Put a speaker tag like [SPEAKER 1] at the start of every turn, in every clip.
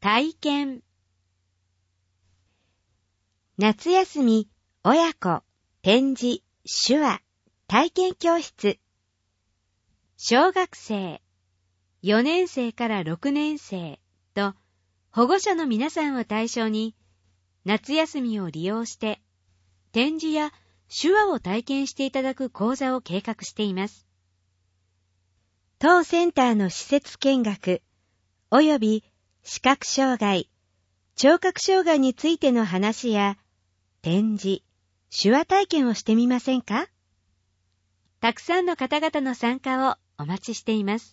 [SPEAKER 1] 体験。夏休み親子展示手話体験教室。小学生4年生から6年生と保護者の皆さんを対象に夏休みを利用して展示や手話を体験していただく講座を計画しています。当センターの施設見学および視覚障害、聴覚障害についての話や展示、手話体験をしてみませんか？たくさんの方々の参加をお待ちしています。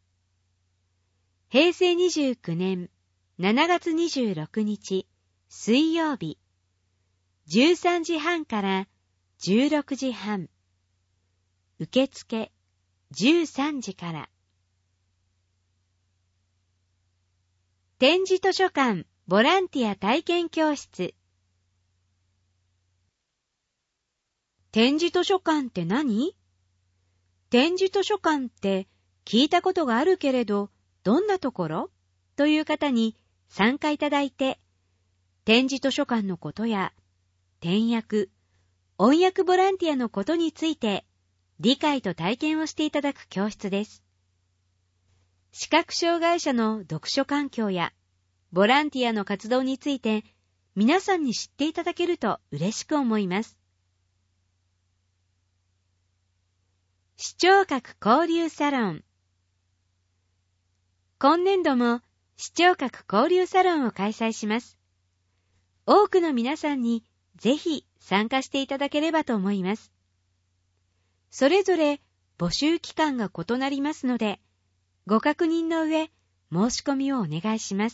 [SPEAKER 1] 平成29年7月26日水曜日13時半から16時半、受付13時から。展示図書館ボランティア体験教室。展示図書館って何？展示図書館って聞いたことがあるけれど、どんなところ？という方に参加いただいて、展示図書館のことや、点訳、音訳ボランティアのことについて、理解と体験をしていただく教室です。視覚障害者の読書環境や、ボランティアの活動について、皆さんに知っていただけると嬉しく思います。視聴覚交流サロン。今年度も視聴覚交流サロンを開催します。多くの皆さんにぜひ参加していただければと思います。それぞれ募集期間が異なりますので、ご確認の上、申し込みをお願いします。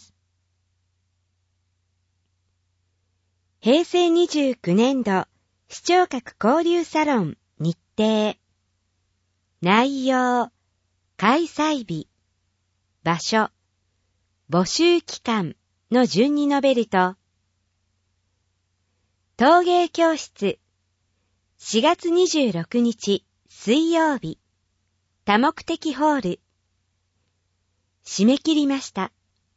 [SPEAKER 1] 平成29年度視聴覚交流サロン日程。内容、開催日、場所、募集期間の順に述べると、陶芸教室、4月26日水曜日、多目的ホール、締め切りました。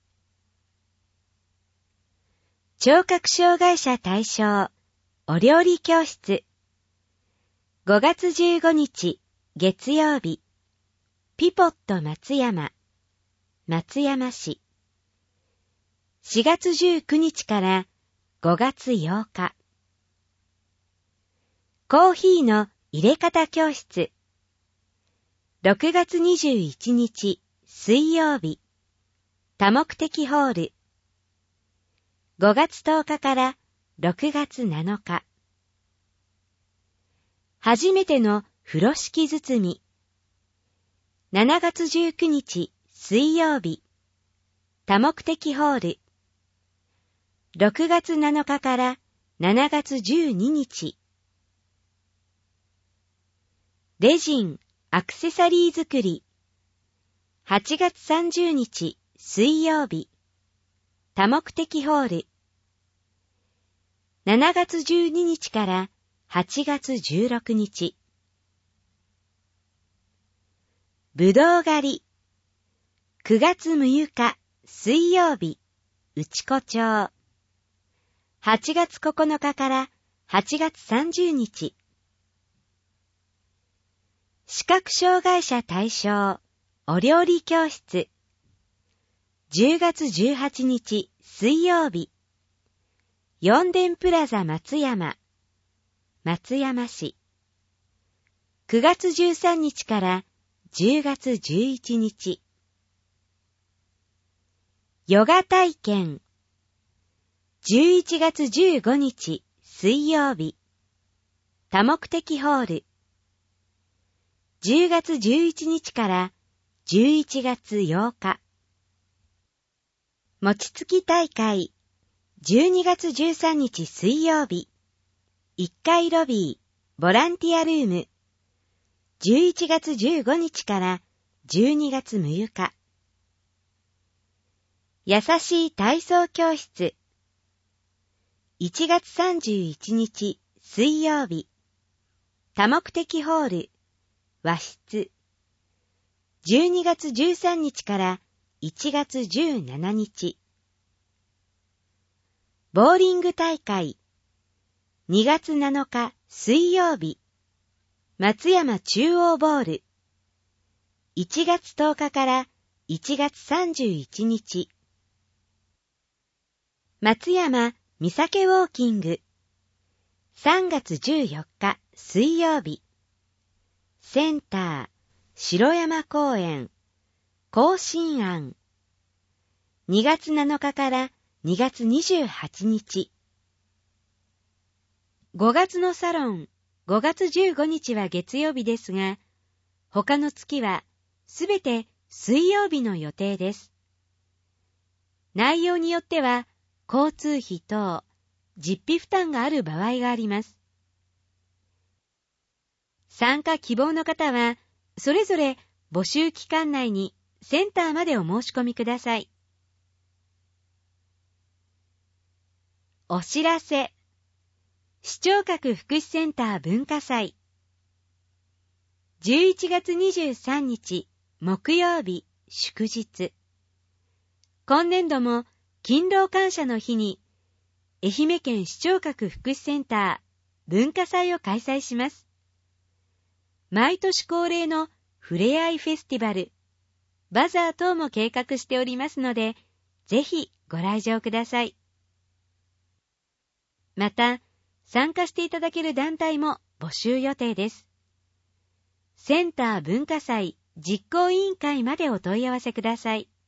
[SPEAKER 1] 聴覚障害者対象、お料理教室、5月15日月曜日、ピポット松山、松山市。4月19日から5月8日。コーヒーの入れ方教室。6月21日水曜日、多目的ホール。5月10日から6月7日。初めての風呂敷包み。7月19日水曜日、多目的ホール。6月7日から7月12日。レジン、アクセサリー作り。8月30日水曜日、多目的ホール。7月12日から8月16日。ぶどう狩り。9月6日水曜日、内子町。8月9日から8月30日。視覚障害者対象、お料理教室。10月18日水曜日、四電プラザ松山、松山市。9月13日から10月11日。ヨガ体験。11月15日水曜日、多目的ホール。10月11日から11月8日。餅つき大会。12月13日水曜日、1階ロビー、ボランティアルーム。11月15日から12月6日。優しい体操教室。1月31日水曜日、多目的ホール、和室。12月13日から1月17日。 ボーリング大会。2月7日水曜日。松山中央ボール。1月10日から1月31日。松山三崎ウォーキング。3月14日水曜日。センター、城山公園、甲信庵。2月7日から2月28日。5月のサロン、5月15日は月曜日ですが、他の月はすべて水曜日の予定です。内容によっては、交通費等、実費負担がある場合があります。参加希望の方は、それぞれ募集期間内にセンターまでお申し込みください。お知らせ。視聴覚福祉センター文化祭。11月23日木曜日祝日。今年度も勤労感謝の日に愛媛県視聴覚福祉センター文化祭を開催します。毎年恒例のふれあいフェスティバル、バザー等も計画しておりますので、ぜひご来場ください。また、参加していただける団体も募集予定です。センター文化祭実行委員会までお問い合わせください。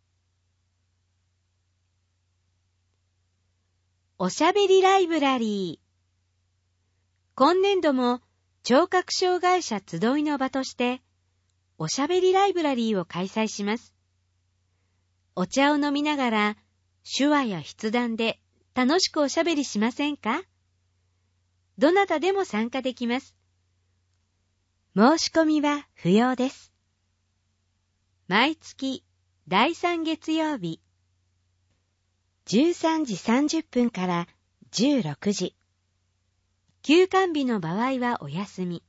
[SPEAKER 1] おしゃべりライブラリー。今年度も聴覚障害者集いの場として、おしゃべりライブラリーを開催します。お茶を飲みながら、手話や筆談で楽しくおしゃべりしませんか？どなたでも参加できます。申し込みは不要です。毎月第3月曜日、13時30分から16時。休館日の場合はお休み。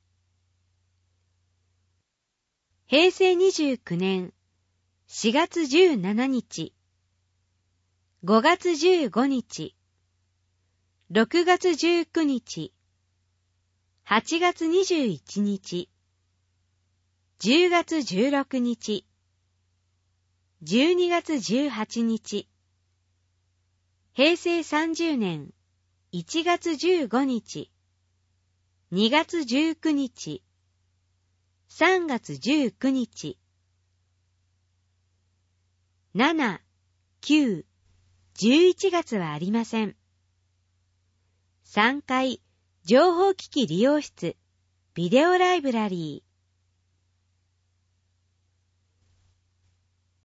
[SPEAKER 1] 平成29年4月17日、5月15日、6月19日、8月21日、10月16日、12月18日、平成30年1月15日、2月19日、3月19日、7、9、11月はありません。3階情報機器利用室ビデオライブラリー。